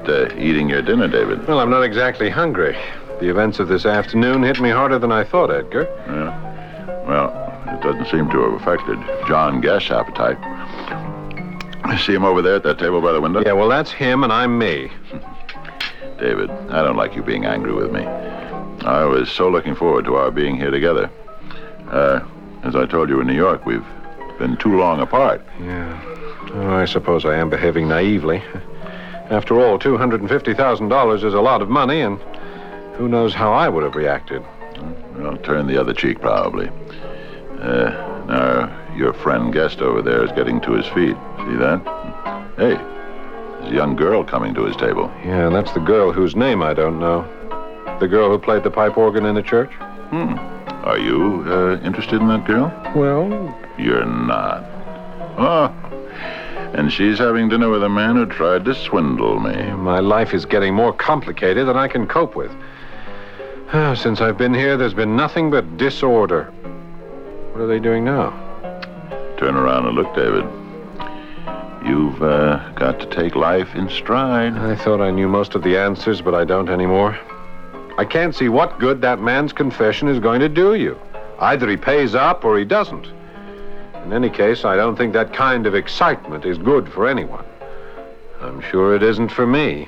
eating your dinner, David? Well, I'm not exactly hungry. The events of this afternoon hit me harder than I thought, Edgar. Yeah. Well, it doesn't seem to have affected John Guest's appetite. I see him over there at that table by the window? Yeah, well, that's him and I'm me. David, I don't like you being angry with me. I was so looking forward to our being here together. As I told you in New York, we've been too long apart. Yeah. Oh, I suppose I am behaving naively. After all, $250,000 is a lot of money, and who knows how I would have reacted. Well, turn the other cheek, probably. Now, your friend Guest over there is getting to his feet. See that? Hey, there's a young girl coming to his table. Yeah, that's the girl whose name I don't know. The girl who played the pipe organ in the church? Are you interested in that girl? Well... You're not. Oh, and she's having dinner with a man who tried to swindle me. My life is getting more complicated than I can cope with. Since I've been here, there's been nothing but disorder. What are they doing now? Turn around and look, David. You've got to take life in stride. I thought I knew most of the answers, but I don't anymore. I can't see what good that man's confession is going to do you. Either he pays up or he doesn't. In any case, I don't think that kind of excitement is good for anyone. I'm sure it isn't for me.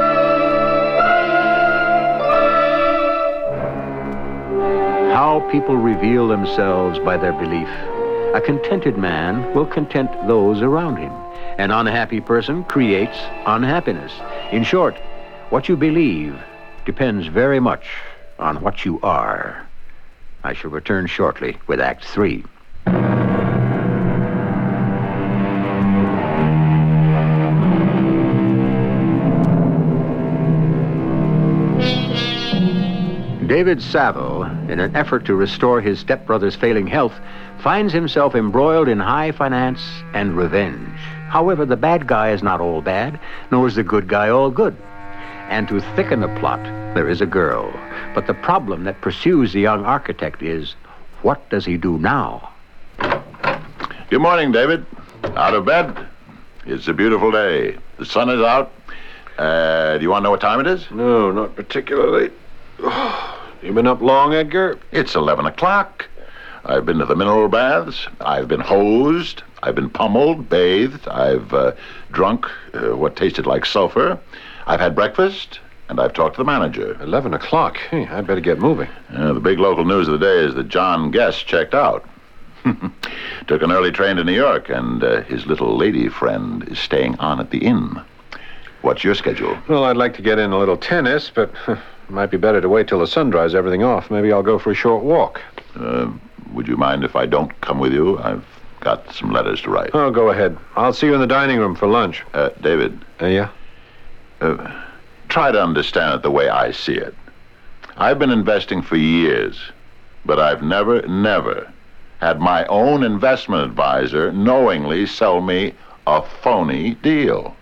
How people reveal themselves by their belief. A contented man will content those around him. An unhappy person creates unhappiness. In short, what you believe depends very much on what you are. I shall return shortly with Act 3. David Saville, in an effort to restore his stepbrother's failing health, finds himself embroiled in high finance and revenge. However, the bad guy is not all bad, nor is the good guy all good. And to thicken the plot, there is a girl. But the problem that pursues the young architect is, what does he do now? Good morning, David. Out of bed? It's a beautiful day. The sun is out. Do you want to know what time it is? No, not particularly. You been up long, Edgar? It's 11 o'clock. I've been to the mineral baths. I've been hosed. I've been pummeled, bathed. I've drunk what tasted like sulfur. I've had breakfast, and I've talked to the manager. 11 o'clock? Hey, I'd better get moving. The big local news of the day is that John Guest checked out. Took an early train to New York, and his little lady friend is staying on at the inn. What's your schedule? Well, I'd like to get in a little tennis, but it might be better to wait till the sun dries everything off. Maybe I'll go for a short walk. Would you mind if I don't come with you? I've got some letters to write. Oh, go ahead. I'll see you in the dining room for lunch. David. Yeah? Try to understand it the way I see it. I've been investing for years, but I've never had my own investment advisor knowingly sell me a phony deal.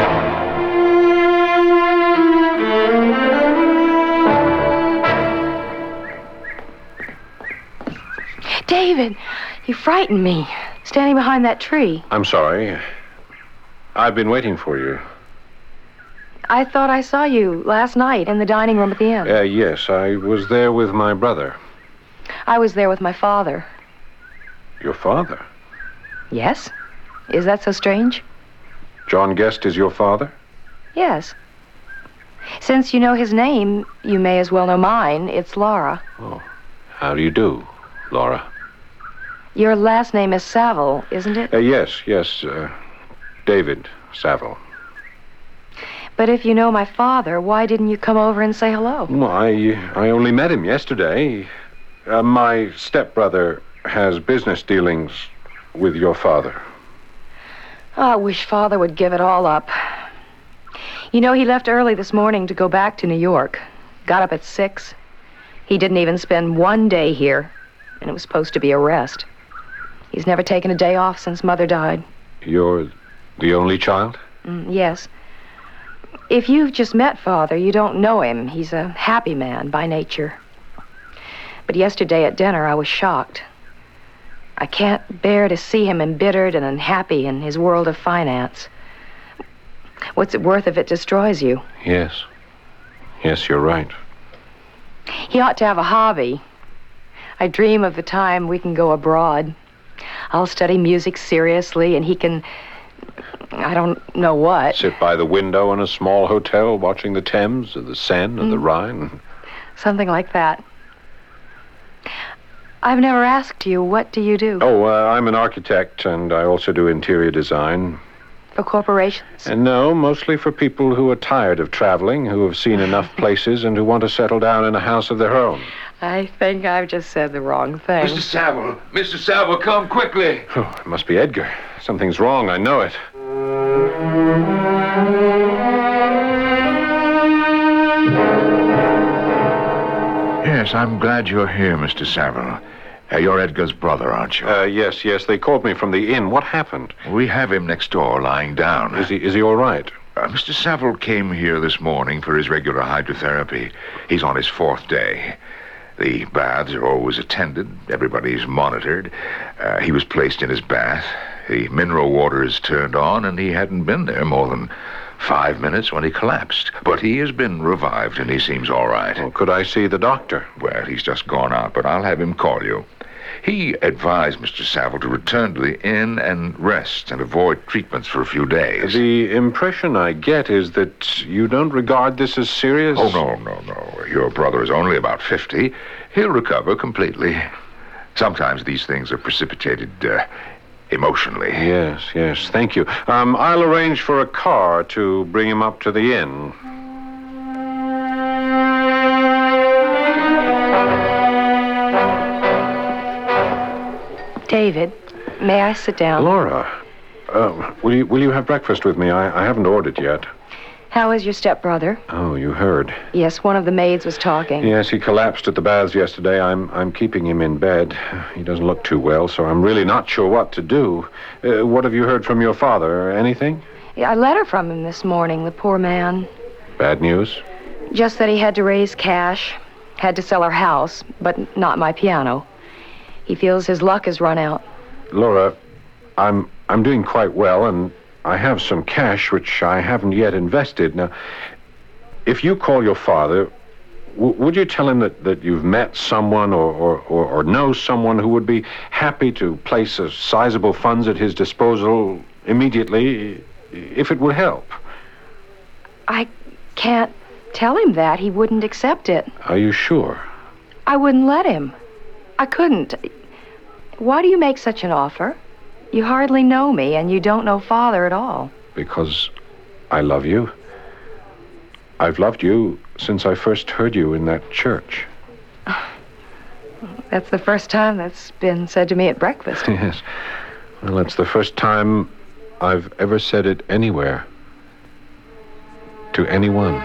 David, you frightened me, standing behind that tree. I'm sorry. I've been waiting for you. I thought I saw you last night in the dining room at the inn. Yes, I was there with my brother. I was there with my father. Your father? Yes? Is that so strange? John Guest is your father? Yes. Since you know his name, you may as well know mine. It's Laura. Oh, how do you do, Laura? Your last name is Saville, isn't it? Yes. David Saville. But if you know my father, why didn't you come over and say hello? Well, I only met him yesterday. My stepbrother has business dealings with your father. I wish Father would give it all up. You know, he left early this morning to go back to New York. Got up at 6. He didn't even spend one day here, and it was supposed to be a rest. He's never taken a day off since Mother died. You're the only child? Yes. If you've just met Father, you don't know him. He's a happy man by nature. But yesterday at dinner, I was shocked. I can't bear to see him embittered and unhappy in his world of finance. What's it worth if it destroys you? Yes. Yes, you're right. He ought to have a hobby. I dream of the time we can go abroad. I'll study music seriously, and he can... I don't know what. Sit by the window in a small hotel watching the Thames or the Seine or the Rhine. Something like that. I've never asked you, what do you do? Oh, I'm an architect, and I also do interior design. For corporations? And no, mostly for people who are tired of traveling, who have seen enough places, and who want to settle down in a house of their own. I think I've just said the wrong thing. Mr. Saville! Mr. Saville, come quickly! Oh, it must be Edgar. Something's wrong, I know it. Yes, I'm glad you're here, Mr. Saville. You're Edgar's brother, aren't you? Yes. They called me from the inn. What happened? We have him next door, lying down. Is he all right? Mr. Saville came here this morning for his regular hydrotherapy. He's on his 4th day. The baths are always attended. Everybody's monitored. He was placed in his bath. The mineral water is turned on, and he hadn't been there more than 5 minutes when he collapsed. But he has been revived, and he seems all right. Well, could I see the doctor? Well, he's just gone out, but I'll have him call you. He advised Mr. Saville to return to the inn and rest and avoid treatments for a few days. The impression I get is that you don't regard this as serious? Oh, no. Your brother is only about 50. He'll recover completely. Sometimes these things are precipitated emotionally. Yes. Thank you. I'll arrange for a car to bring him up to the inn. David, may I sit down? Laura, will you have breakfast with me? I haven't ordered yet. How is your stepbrother? Oh, you heard. Yes, one of the maids was talking. Yes, he collapsed at the baths yesterday. I'm keeping him in bed. He doesn't look too well, so I'm really not sure what to do. What have you heard from your father? Anything? Yeah, a letter from him this morning, the poor man. Bad news? Just that he had to raise cash, had to sell our house, but not my piano. He feels his luck has run out. Laura, I'm doing quite well, and I have some cash which I haven't yet invested. Now, if you call your father, would you tell him that you've met someone or know someone who would be happy to place a sizable funds at his disposal immediately, if it would help? I can't tell him that. He wouldn't accept it. Are you sure? I wouldn't let him. I couldn't. Why do you make such an offer? You hardly know me, and you don't know Father at all. Because I love you. I've loved you since I first heard you in that church. That's the first time that's been said to me at breakfast. Yes. Well, that's the first time I've ever said it anywhere. To anyone.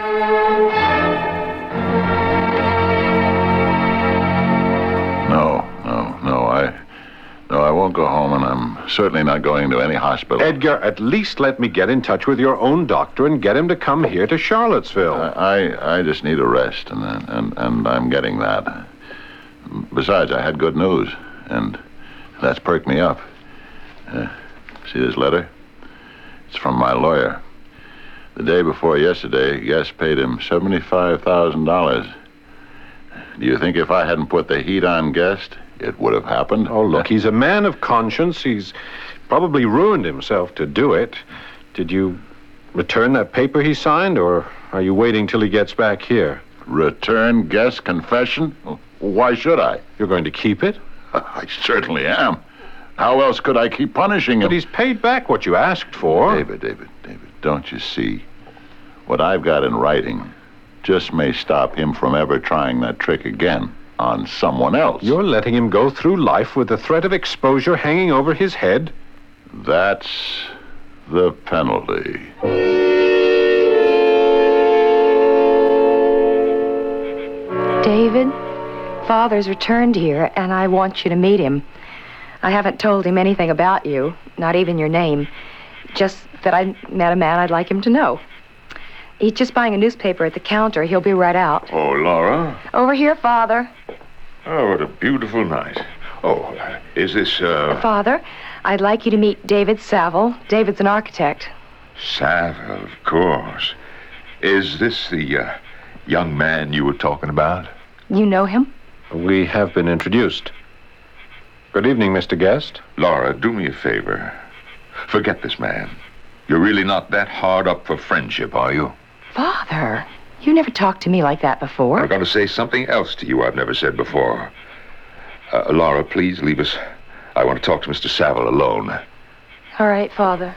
No, I won't go home, and I'm certainly not going to any hospital. Edgar, at least let me get in touch with your own doctor and get him to come here to Charlottesville. I just need a rest, and I'm getting that. Besides, I had good news, and that's perked me up. See this letter? It's from my lawyer. The day before yesterday, Guest paid him $75,000. Do you think if I hadn't put the heat on Guest, it would have happened? Oh, look, he's a man of conscience. He's probably ruined himself to do it. Did you return that paper he signed, or are you waiting till he gets back here? Return Guest's confession? Why should I? You're going to keep it? I certainly am. How else could I keep punishing him? But he's paid back what you asked for. David, don't you see? What I've got in writing just may stop him from ever trying that trick again on someone else. You're letting him go through life with the threat of exposure hanging over his head? That's the penalty. David, Father's returned here, and I want you to meet him. I haven't told him anything about you, not even your name. Just that I met a man I'd like him to know. He's just buying a newspaper at the counter. He'll be right out. Oh, Laura? Over here, Father. Oh, what a beautiful night. Oh, is this, Father, I'd like you to meet David Saville. David's an architect. Saville, of course. Is this the young man you were talking about? You know him? We have been introduced. Good evening, Mr. Guest. Laura, do me a favor. Forget this man. You're really not that hard up for friendship, are you? Father, you never talked to me like that before. I'm going to say something else to you I've never said before. Laura, please leave us. I want to talk to Mr. Saville alone. All right, Father.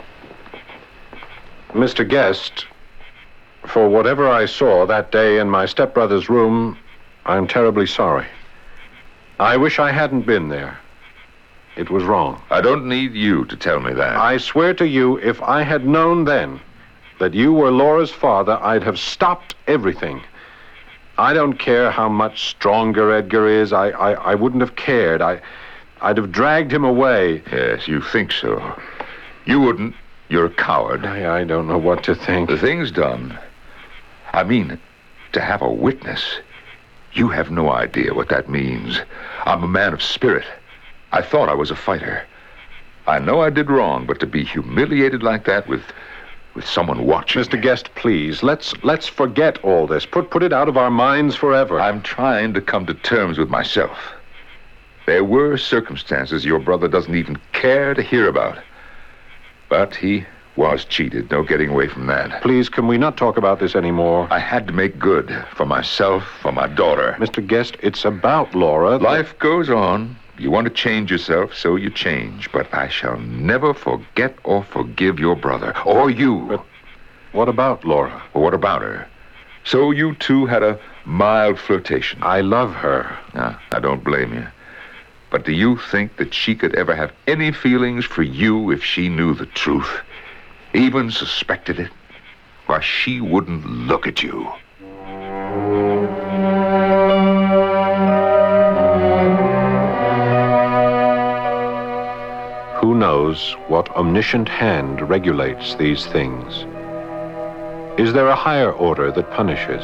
Mr. Guest, for whatever I saw that day in my stepbrother's room, I'm terribly sorry. I wish I hadn't been there. It was wrong. I don't need you to tell me that. I swear to you, if I had known then that you were Laura's father, I'd have stopped everything. I don't care how much stronger Edgar is. I wouldn't have cared. I'd have dragged him away. Yes, you think so. You wouldn't. You're a coward. I don't know what to think. The thing's done. I mean, to have a witness. You have no idea what that means. I'm a man of spirit. I thought I was a fighter. I know I did wrong, but to be humiliated like that with someone watching... Mr. Guest, please, let's forget all this. Put it out of our minds forever. I'm trying to come to terms with myself. There were circumstances your brother doesn't even care to hear about. But he was cheated. No getting away from that. Please, can we not talk about this anymore? I had to make good for myself, for my daughter. Mr. Guest, it's about Laura. Life goes on. You want to change yourself, so you change. But I shall never forget or forgive your brother, or you. But what about Laura? Well, what about her? So you two had a mild flirtation. I love her. I don't blame you. But do you think that she could ever have any feelings for you if she knew the truth? Even suspected it? Why, she wouldn't look at you. Who knows what omniscient hand regulates these things? Is there a higher order that punishes?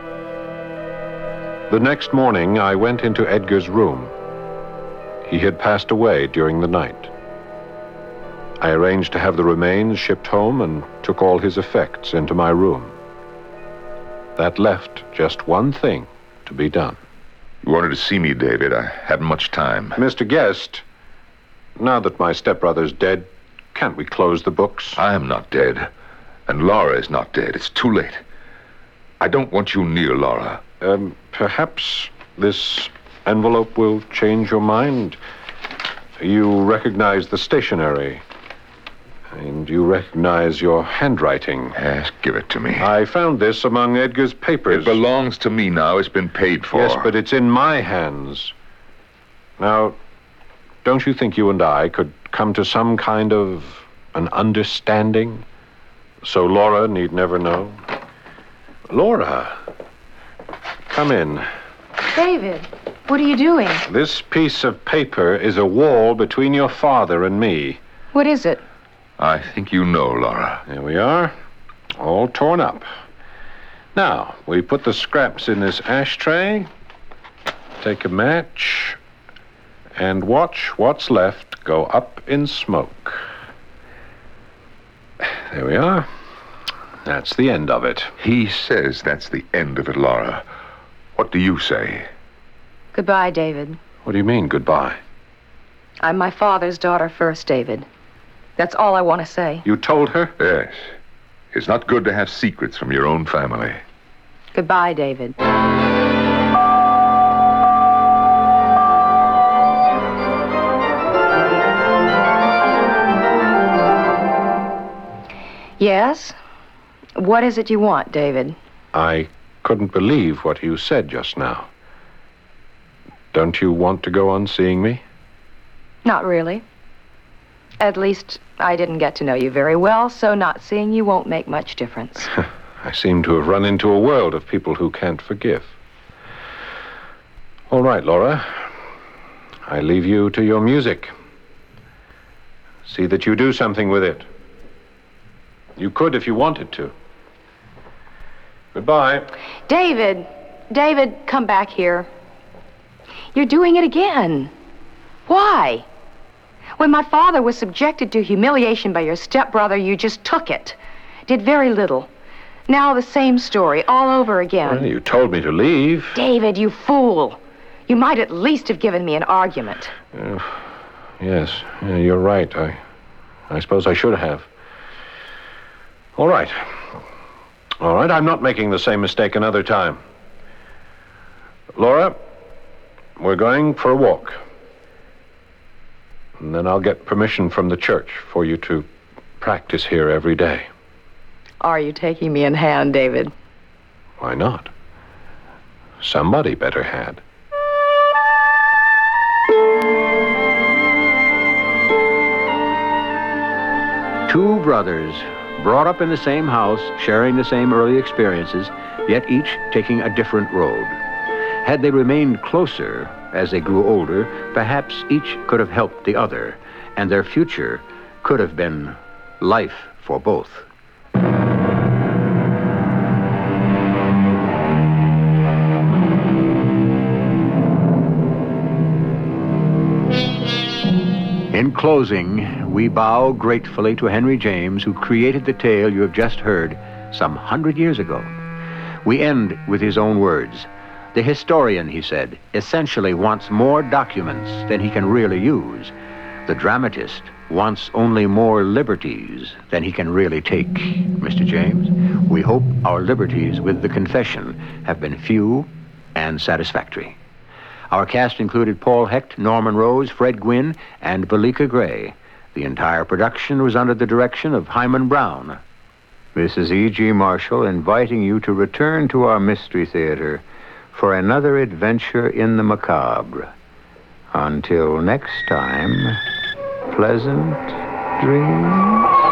The next morning, I went into Edgar's room. He had passed away during the night. I arranged to have the remains shipped home and took all his effects into my room. That left just one thing to be done. You wanted to see me, David. I haven't much time. Mr. Guest, now that my stepbrother's dead, can't we close the books? I am not dead. And Laura is not dead. It's too late. I don't want you near Laura. Perhaps this envelope will change your mind. You recognize the stationery. And you recognize your handwriting. Yes, give it to me. I found this among Edgar's papers. It belongs to me now. It's been paid for. Yes, but it's in my hands. Now, don't you think you and I could come to some kind of an understanding? So Laura need never know. Laura, come in. David, what are you doing? This piece of paper is a wall between your father and me. What is it? I think you know, Laura. There we are, all torn up. Now, we put the scraps in this ashtray, take a match, and watch what's left go up in smoke. There we are. That's the end of it. He says that's the end of it, Laura. What do you say? Goodbye, David. What do you mean, goodbye? I'm my father's daughter first, David. That's all I want to say. You told her? Yes. It's not good to have secrets from your own family. Goodbye, David. Yes? What is it you want, David? I couldn't believe what you said just now. Don't you want to go on seeing me? Not really. At least, I didn't get to know you very well, so not seeing you won't make much difference. I seem to have run into a world of people who can't forgive. All right, Laura. I leave you to your music. See that you do something with it. You could if you wanted to. Goodbye. David, come back here. You're doing it again. Why? When my father was subjected to humiliation by your stepbrother, you just took it. Did very little. Now the same story, all over again. Well, you told me to leave. David, you fool. You might at least have given me an argument. Yes, you're right. I suppose I should have. All right. All right, I'm not making the same mistake another time. Laura, we're going for a walk. And then I'll get permission from the church for you to practice here every day. Are you taking me in hand, David? Why not? Somebody better had. Two brothers, brought up in the same house, sharing the same early experiences, yet each taking a different road. Had they remained closer as they grew older, perhaps each could have helped the other, and their future could have been life for both. In closing, we bow gratefully to Henry James, who created the tale you have just heard some 100 years ago. We end with his own words. The historian, he said, essentially wants more documents than he can really use. The dramatist wants only more liberties than he can really take. Mr. James, we hope our liberties with the confession have been few and satisfactory. Our cast included Paul Hecht, Norman Rose, Fred Gwynne, and Belika Gray. The entire production was under the direction of Hyman Brown. This is E.G. Marshall inviting you to return to our Mystery Theater for another adventure in the macabre. Until next time, pleasant dreams.